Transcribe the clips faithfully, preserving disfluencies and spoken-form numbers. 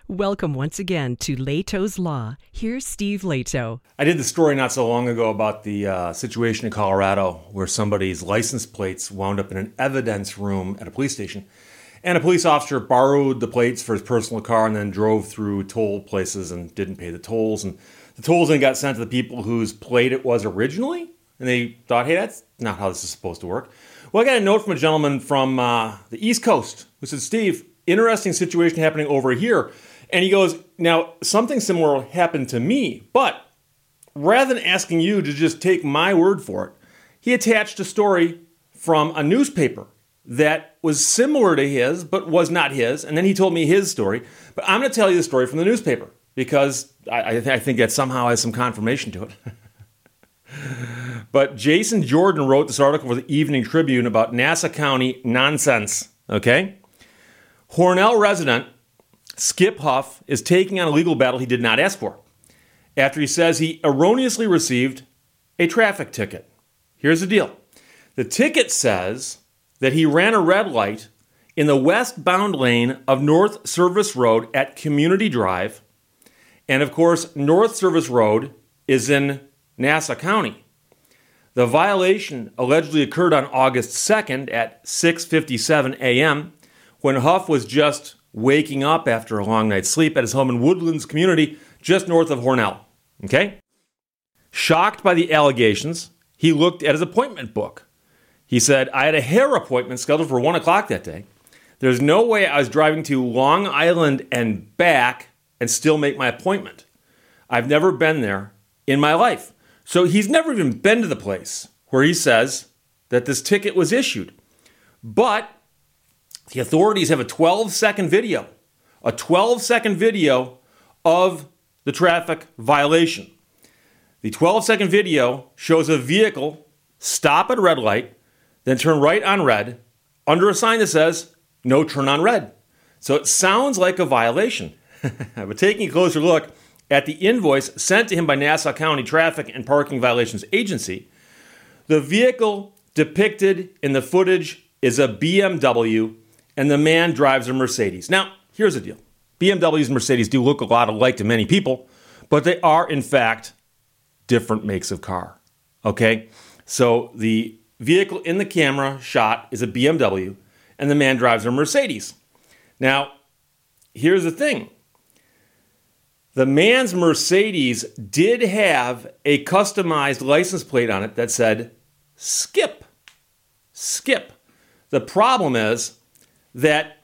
Welcome once again to Leto's Law. Here's Steve Leto. I did the story not so long ago about the uh, situation in Colorado where somebody's license plates wound up in an evidence room at a police station. And a police officer borrowed the plates for his personal car and then drove through toll places and didn't pay the tolls. And the tolls then got sent to the people whose plate it was originally. And they thought, hey, that's not how this is supposed to work. Well, I got a note from a gentleman from uh, the East Coast who said, Steve, interesting situation happening over here. And he goes, now, something similar happened to me, but rather than asking you to just take my word for it, he attached a story from a newspaper that was similar to his, but was not his. And then he told me his story. But I'm going to tell you the story from the newspaper because I, I, th- I think that somehow has some confirmation to it. But Jason Jordan wrote this article for the Evening Tribune about Nassau County nonsense, okay? Hornell resident Skip Huff is taking on a legal battle he did not ask for after he says he erroneously received a traffic ticket. Here's the deal. The ticket says that he ran a red light in the westbound lane of North Service Road at Community Drive. And of course, North Service Road is in Nassau County. The violation allegedly occurred on August second at six fifty-seven a.m. when Huff was just waking up after a long night's sleep at his home in Woodlands community just north of Hornell. Okay? Shocked by the allegations, he looked at his appointment book. He said, I had a hair appointment scheduled for one o'clock that day. There's no way I was driving to Long Island and back and still make my appointment. I've never been there in my life. So he's never even been to the place where he says that this ticket was issued. But the authorities have a twelve-second video, a twelve-second video of the traffic violation. The twelve-second video shows a vehicle stop at a red light, then turn right on red, under a sign that says, no turn on red. So it sounds like a violation. But taking a closer look at the invoice sent to him by Nassau County Traffic and Parking Violations Agency, the vehicle depicted in the footage is a B M W, and the man drives a Mercedes. Now, here's the deal. B M Ws and Mercedes do look a lot alike to many people, but they are, in fact, different makes of car. Okay? So the vehicle in the camera shot is a B M W, and the man drives a Mercedes. Now, here's the thing. The man's Mercedes did have a customized license plate on it that said, Skip. Skip. The problem is that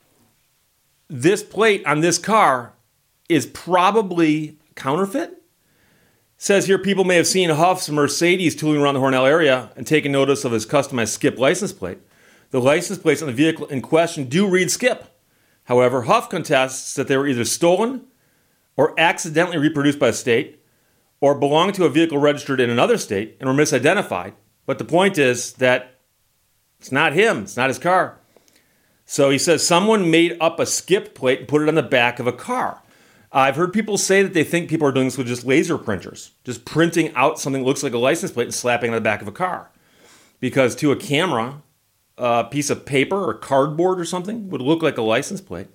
this plate on this car is probably counterfeit. Says here people may have seen Huff's Mercedes tooling around the Hornell area and taken notice of his customized Skip license plate. The license plates on the vehicle in question do read Skip. However, Huff contests that they were either stolen or accidentally reproduced by the state or belong to a vehicle registered in another state and were misidentified. But the point is that it's not him. It's not his car. So he says someone made up a Skip plate and put it on the back of a car. I've heard people say that they think people are doing this with just laser printers, just printing out something that looks like a license plate and slapping it on the back of a car. Because to a camera, a piece of paper or cardboard or something would look like a license plate.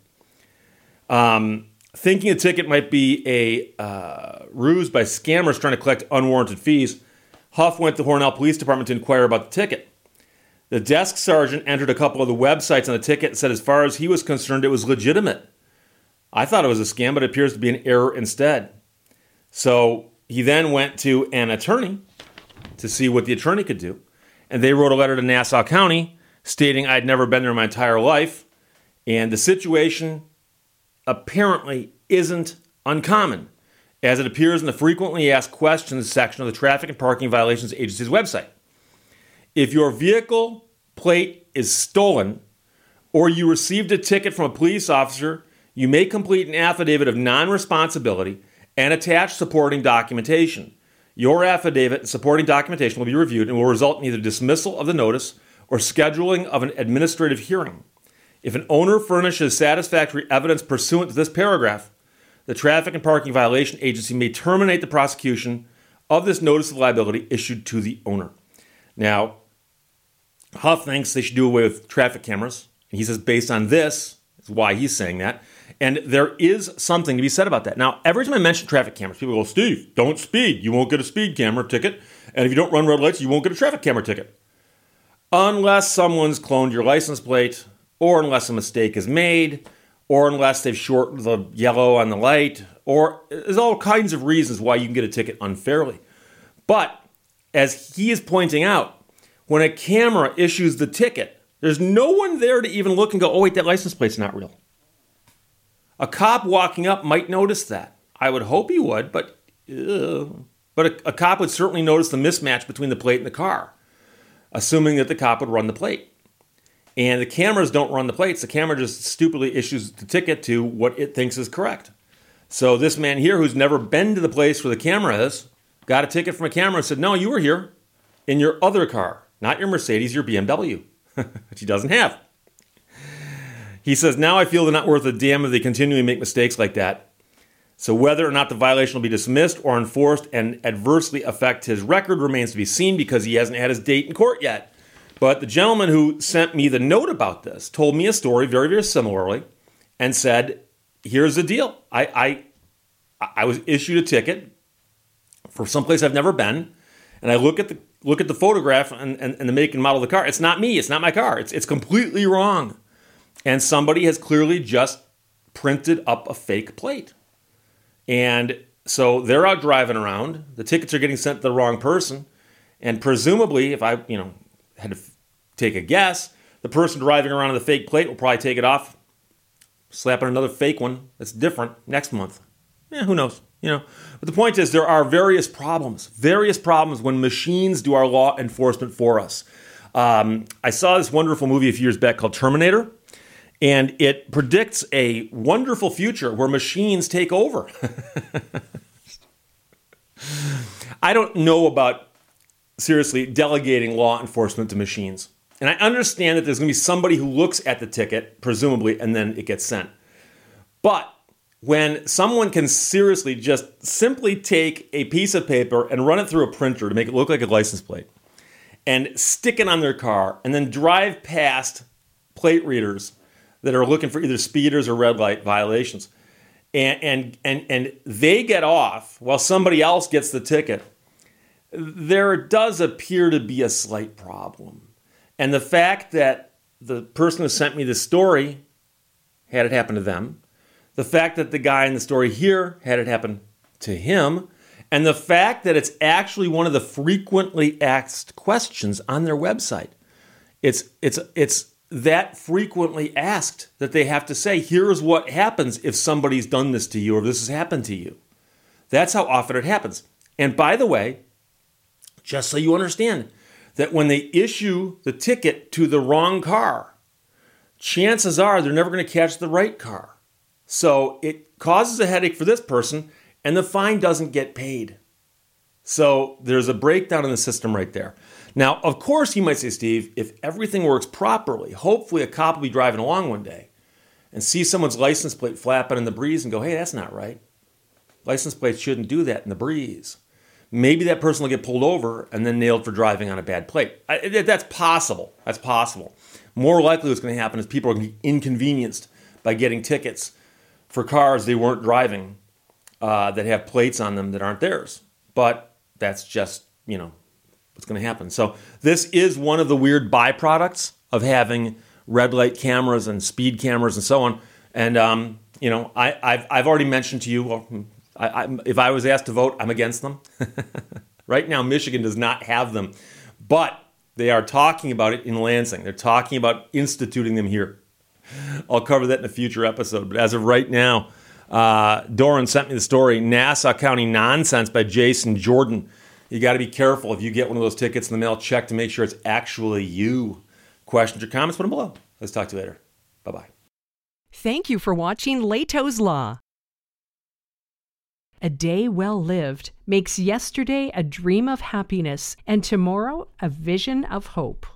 Um, thinking a ticket might be a uh, ruse by scammers trying to collect unwarranted fees, Huff went to the Hornell Police Department to inquire about the ticket. The desk sergeant entered a couple of the websites on the ticket and said as far as he was concerned, it was legitimate. I thought it was a scam, but it appears to be an error instead. So he then went to an attorney to see what the attorney could do. And they wrote a letter to Nassau County stating I'd never been there in my entire life. And the situation apparently isn't uncommon, as it appears in the frequently asked questions section of the Traffic and Parking Violations Agency's website. If your vehicle plate is stolen or you received a ticket from a police officer, you may complete an affidavit of non-responsibility and attach supporting documentation. Your affidavit and supporting documentation will be reviewed and will result in either dismissal of the notice or scheduling of an administrative hearing. If an owner furnishes satisfactory evidence pursuant to this paragraph, the Traffic and Parking Violation Agency may terminate the prosecution of this notice of liability issued to the owner. Now, Huff thinks they should do away with traffic cameras. And he says based on this, is why he's saying that. And there is something to be said about that. Now, every time I mention traffic cameras, people go, Steve, don't speed. You won't get a speed camera ticket. And if you don't run red lights, you won't get a traffic camera ticket. Unless someone's cloned your license plate, or unless a mistake is made, or unless they've shortened the yellow on the light, or there's all kinds of reasons why you can get a ticket unfairly. But as he is pointing out, when a camera issues the ticket, there's no one there to even look and go, oh, wait, that license plate's not real. A cop walking up might notice that. I would hope he would, but uh, but a, a cop would certainly notice the mismatch between the plate and the car, assuming that the cop would run the plate. And the cameras don't run the plates. The camera just stupidly issues the ticket to what it thinks is correct. So this man here, who's never been to the place where the camera is, got a ticket from a camera and said, no, you were here in your other car, not your Mercedes, your B M W, which he doesn't have. He says, now I feel they're not worth a damn if they continually make mistakes like that. So whether or not the violation will be dismissed or enforced and adversely affect his record remains to be seen because he hasn't had his date in court yet. But the gentleman who sent me the note about this told me a story very, very similarly and said, here's the deal. I I, I was issued a ticket for someplace I've never been, and I look at the look at the photograph and, and, and the make and model of the car. It's not me. It's not my car. It's it's completely wrong. And somebody has clearly just printed up a fake plate. And so they're out driving around. The tickets are getting sent to the wrong person. And presumably, if I, you know, had to f- take a guess, the person driving around on the fake plate will probably take it off, slap on another fake one that's different next month. Yeah, who knows? You know. But the point is, there are various problems, various problems when machines do our law enforcement for us. Um, I saw this wonderful movie a few years back called Terminator. And it predicts a wonderful future where machines take over. I don't know about, seriously, delegating law enforcement to machines. And I understand that there's going to be somebody who looks at the ticket, presumably, and then it gets sent. But when someone can seriously just simply take a piece of paper and run it through a printer to make it look like a license plate and stick it on their car and then drive past plate readers that are looking for either speeders or red light violations. And, and and and they get off while somebody else gets the ticket. There does appear to be a slight problem. And the fact that the person who sent me the story had it happen to them, the fact that the guy in the story here had it happen to him, and the fact that it's actually one of the frequently asked questions on their website. It's it's it's that frequently asked that they have to say, here's what happens if somebody's done this to you or this has happened to you. That's how often it happens. And by the way, just so you understand, that when they issue the ticket to the wrong car, chances are they're never going to catch the right car. So it causes a headache for this person, and the fine doesn't get paid. So there's a breakdown in the system right there. Now, of course, you might say, Steve, if everything works properly, hopefully a cop will be driving along one day and see someone's license plate flapping in the breeze and go, hey, that's not right. License plates shouldn't do that in the breeze. Maybe that person will get pulled over and then nailed for driving on a bad plate. I, that's possible. That's possible. More likely what's going to happen is people are going to be inconvenienced by getting tickets for cars they weren't driving uh, that have plates on them that aren't theirs. But that's just, you know, what's going to happen. So this is one of the weird byproducts of having red light cameras and speed cameras and so on. And, um, you know, I, I've, I've already mentioned to you, well, I, I, if I was asked to vote, I'm against them. Right now, Michigan does not have them. But they are talking about it in Lansing. They're talking about instituting them here. I'll cover that in a future episode. But as of right now, uh, Doran sent me the story, Nassau County Nonsense by Jason Jordan. You got to be careful if you get one of those tickets in the mail. Check to make sure it's actually you. Questions or comments, put them below. Let's talk to you later. Bye-bye. Thank you for watching Leto's Law. A day well lived makes yesterday a dream of happiness and tomorrow a vision of hope.